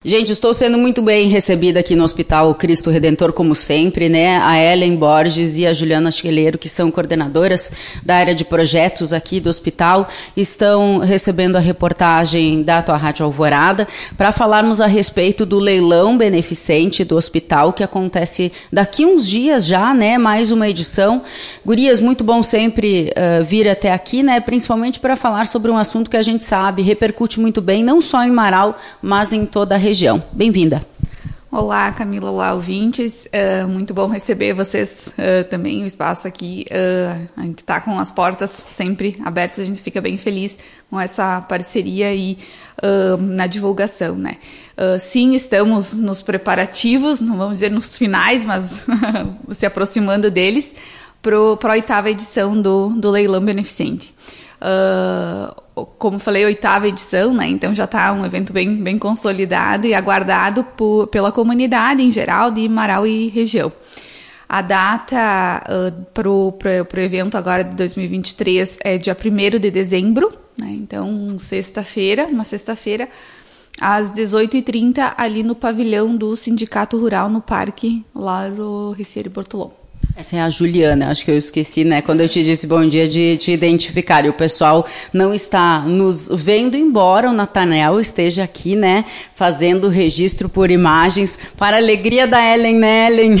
Gente, estou sendo muito bem recebida aqui no Hospital Cristo Redentor, como sempre, né? A Ellen Borges e a Juliana Scheleiro, que são coordenadoras da área de projetos aqui do hospital, estão recebendo a reportagem da tua Rádio Alvorada para falarmos a respeito do leilão beneficente do hospital, que acontece daqui uns dias já, né? Mais uma edição. Gurias, muito bom sempre vir até aqui, né? Principalmente para falar sobre um assunto que a gente sabe, repercute muito bem, não só em Marau, mas em toda a região. Bem-vinda. Olá, Camila, olá, ouvintes. Muito bom receber vocês também, o espaço aqui. A gente está com as portas sempre abertas, a gente fica bem feliz com essa parceria e na divulgação, né? Sim, estamos nos preparativos, não vamos dizer nos finais, mas se aproximando deles, para a 8ª edição do Leilão Beneficente. Como falei, 8ª edição, né? Então já está um evento bem consolidado e aguardado pela comunidade em geral de Marau e região. A data para o evento agora de 2023 é dia 1º de dezembro, né? Então uma sexta-feira, às 18h30, ali no pavilhão do Sindicato Rural, no parque, lá no Ricieri Bortolom. Essa é a Juliana, acho que eu esqueci, né, quando eu te disse bom dia, de te identificar. E o pessoal não está nos vendo, embora o Nathanael esteja aqui, né, fazendo registro por imagens, para a alegria da Ellen, né, Ellen?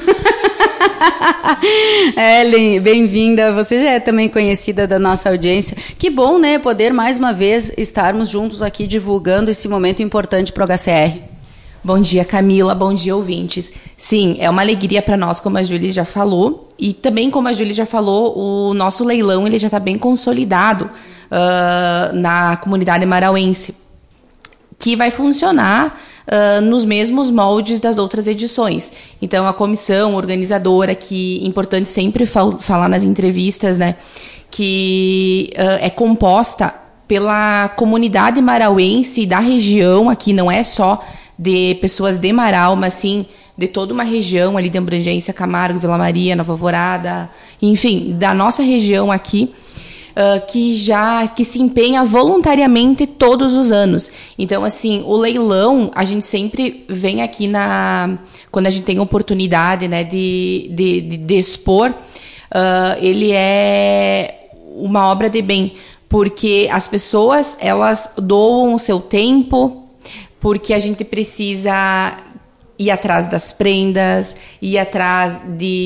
Ellen, bem-vinda. Você já é também conhecida da nossa audiência. Que bom, né, poder mais uma vez estarmos juntos aqui divulgando esse momento importante para o HCR. Bom dia, Camila. Bom dia, ouvintes. Sim, é uma alegria para nós, como a Júlia já falou. E também, como a Júlia já falou, o nosso leilão ele já está bem consolidado na comunidade marauense, que vai funcionar nos mesmos moldes das outras edições. Então, a comissão organizadora, que é importante sempre falar nas entrevistas, né, que é composta pela comunidade marauense da região, aqui não é só de pessoas de Marau, mas sim de toda uma região ali de abrangência, Camargo, Vila Maria, Nova Alvorada, enfim, da nossa região aqui, que se empenha voluntariamente todos os anos. Então, assim, o leilão, a gente sempre vem aqui quando a gente tem oportunidade, né, de expor, ele é uma obra de bem, porque as pessoas, elas doam o seu tempo, porque a gente precisa ir atrás das prendas, ir atrás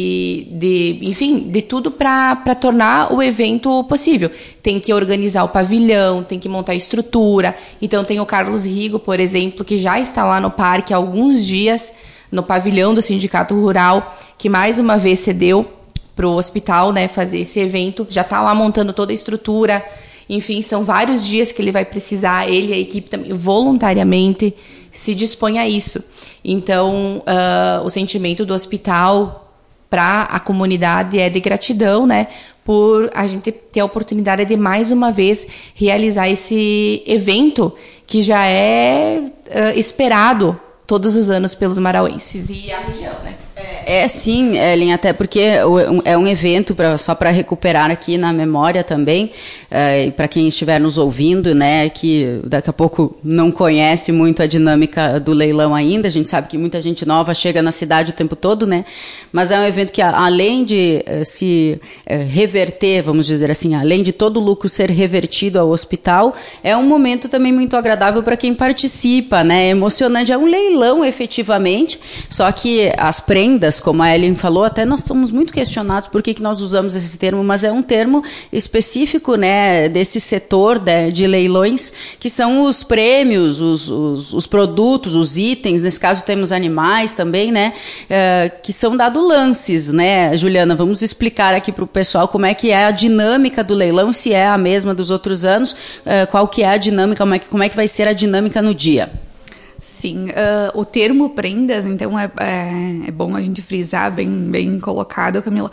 enfim, de tudo para tornar o evento possível. Tem que organizar o pavilhão, tem que montar a estrutura. Então tem o Carlos Rigo, por exemplo, que já está lá no parque há alguns dias, no pavilhão do Sindicato Rural, que mais uma vez cedeu para o hospital, né, fazer esse evento. Já está lá montando toda a estrutura. Enfim, são vários dias que ele vai precisar, ele e a equipe também, voluntariamente, se dispõe a isso. Então, o sentimento do hospital para a comunidade é de gratidão, né, por a gente ter a oportunidade de, mais uma vez, realizar esse evento que já é esperado todos os anos pelos marauenses e a região, né? Sim, Ellen, até porque é um evento só para recuperar aqui na memória também, e para quem estiver nos ouvindo, né, que daqui a pouco não conhece muito a dinâmica do leilão ainda, a gente sabe que muita gente nova chega na cidade o tempo todo, né, mas é um evento que, além de se reverter, vamos dizer assim, além de todo o lucro ser revertido ao hospital, é um momento também muito agradável para quem participa, né, emocionante, é um leilão efetivamente, só que as prendas, como a Ellen falou, até nós somos muito questionados por que nós usamos esse termo, mas é um termo específico, né, desse setor de leilões, que são os prêmios, os produtos, os itens, nesse caso temos animais também, né, que são dados lances, né, Juliana, vamos explicar aqui para o pessoal como é que é a dinâmica do leilão, se é a mesma dos outros anos, qual que é a dinâmica, como é que vai ser a dinâmica no dia. Sim, o termo prendas, então é bom a gente frisar, bem colocado, Camila,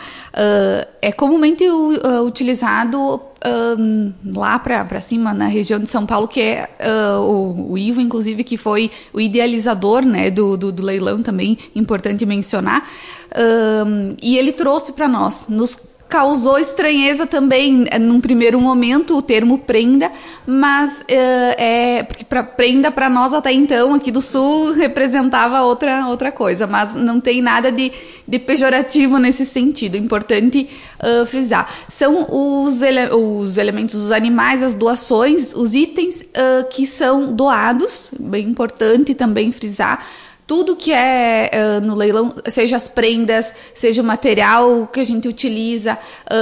é comumente utilizado lá para cima, na região de São Paulo, que é o Ivo, inclusive, que foi o idealizador, né, do leilão também, importante mencionar, e ele trouxe para nós, nos causou estranheza também, num primeiro momento, o termo prenda, mas porque prenda para nós até então, aqui do Sul, representava outra coisa, mas não tem nada de pejorativo nesse sentido, importante frisar. São os elementos, os animais, as doações, os itens que são doados, bem importante também frisar. Tudo que é no leilão, seja as prendas, seja o material que a gente utiliza,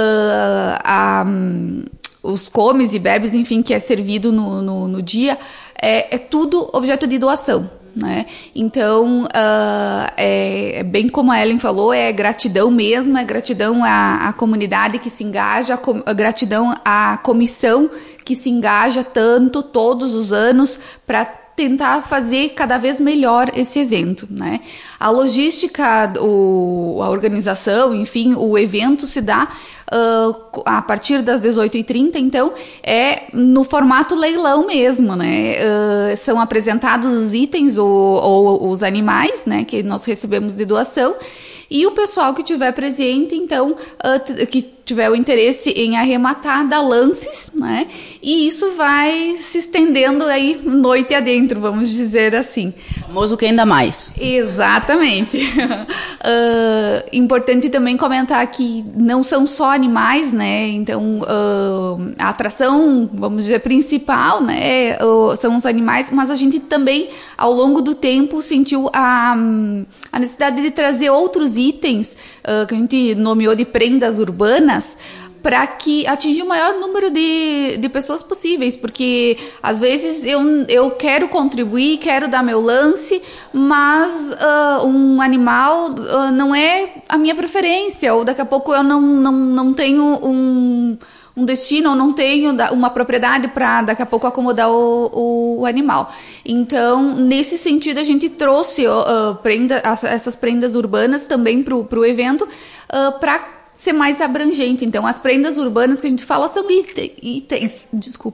os comes e bebes, enfim, que é servido no dia, é tudo objeto de doação, né? Então, bem como a Ellen falou, é gratidão mesmo, é gratidão à comunidade que se engaja, gratidão à comissão que se engaja tanto todos os anos para tentar fazer cada vez melhor esse evento, né? A logística, a organização, enfim, o evento se dá a partir das 18h30, então é no formato leilão mesmo, né? São apresentados os itens ou os animais, né, que nós recebemos de doação, e o pessoal que tiver presente, então, que tiver o interesse em arrematar, dá lances, né? E isso vai se estendendo aí noite adentro, vamos dizer assim. O famoso quem dá mais. Exatamente. Importante também comentar que não são só animais, né? Então, a atração, vamos dizer, principal, né? São os animais, mas a gente também, ao longo do tempo, sentiu a necessidade de trazer outros itens, que a gente nomeou de prendas urbanas, para que atingir o maior número de pessoas possíveis, porque às vezes eu quero contribuir, quero dar meu lance, mas um animal não é a minha preferência, ou daqui a pouco eu não tenho um destino, ou não tenho uma propriedade para daqui a pouco acomodar o animal. Então, nesse sentido, a gente trouxe essas prendas urbanas também para o evento, para ser mais abrangente. Então, as prendas urbanas que a gente fala são itens,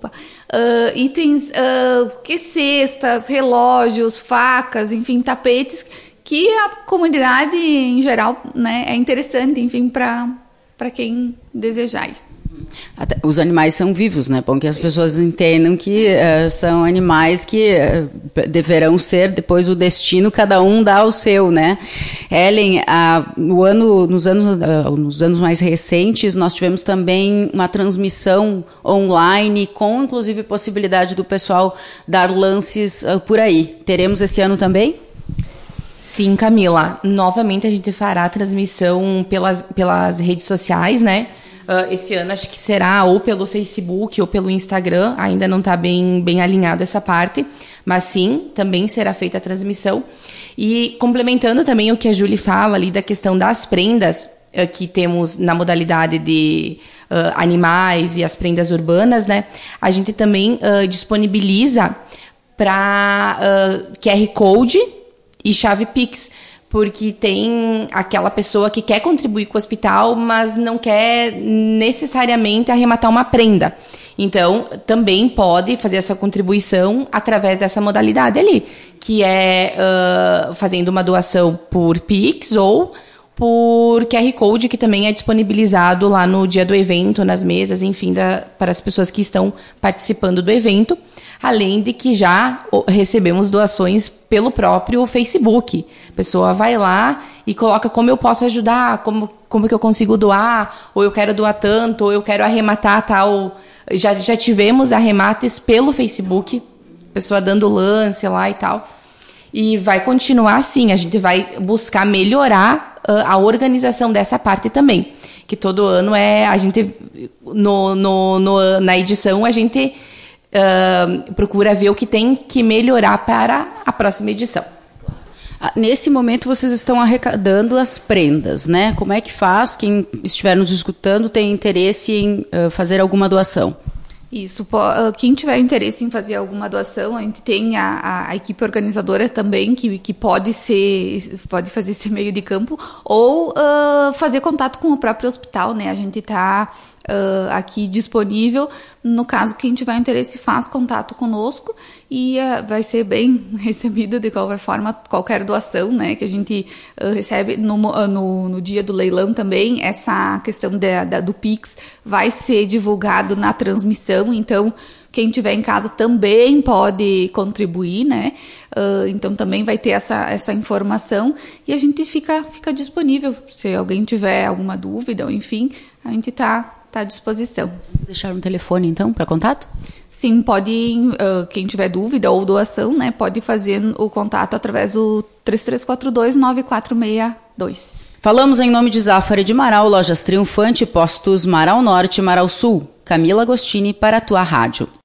que cestas, relógios, facas, enfim, tapetes, que a comunidade em geral, né, é interessante, enfim, para quem desejar. Até, os animais são vivos, né? Bom que as pessoas entendam que são animais que deverão ser depois o destino, cada um dá o seu, né? Ellen, nos anos mais recentes, nós tivemos também uma transmissão online com, inclusive, possibilidade do pessoal dar lances por aí. Teremos esse ano também? Sim, Camila. Novamente a gente fará a transmissão pelas redes sociais, né? Esse ano acho que será ou pelo Facebook ou pelo Instagram, ainda não está bem alinhado essa parte, mas sim, também será feita a transmissão. E complementando também o que a Julie fala ali da questão das prendas que temos na modalidade de animais e as prendas urbanas, né? A gente também disponibiliza para QR Code e chave Pix, porque tem aquela pessoa que quer contribuir com o hospital, mas não quer necessariamente arrematar uma prenda. Então, também pode fazer a sua contribuição através dessa modalidade ali, que é fazendo uma doação por Pix ou por QR Code, que também é disponibilizado lá no dia do evento, nas mesas, enfim, para as pessoas que estão participando do evento. Além de que já recebemos doações pelo próprio Facebook. A pessoa vai lá e coloca como eu posso ajudar, como que eu consigo doar, ou eu quero doar tanto, ou eu quero arrematar tal. Já tivemos arremates pelo Facebook, pessoa dando lance lá e tal. E vai continuar assim, a gente vai buscar melhorar a organização dessa parte também. Que todo ano a gente, na edição, a gente procura ver o que tem que melhorar para a próxima edição. Nesse momento vocês estão arrecadando as prendas, né? Como é que faz? Quem estiver nos escutando tem interesse em fazer alguma doação? Isso, quem tiver interesse em fazer alguma doação, a gente tem a equipe organizadora também, que pode fazer esse meio de campo, ou fazer contato com o próprio hospital, né? A gente está aqui disponível. No caso, quem tiver interesse faz contato conosco e vai ser bem recebida de qualquer forma, qualquer doação, né, que a gente recebe no dia do leilão também. Essa questão do Pix vai ser divulgado na transmissão, então quem tiver em casa também pode contribuir, né? Então também vai ter essa informação e a gente fica disponível. Se alguém tiver alguma dúvida, ou enfim, a gente está à disposição. Vamos deixar um telefone então para contato? Sim, pode, quem tiver dúvida ou doação, né, pode fazer o contato através do 3342-9462. Falamos em nome de Zafari de Marau, Lojas Triunfante, Postos Marau Norte e Marau Sul. Camila Agostini para a tua rádio.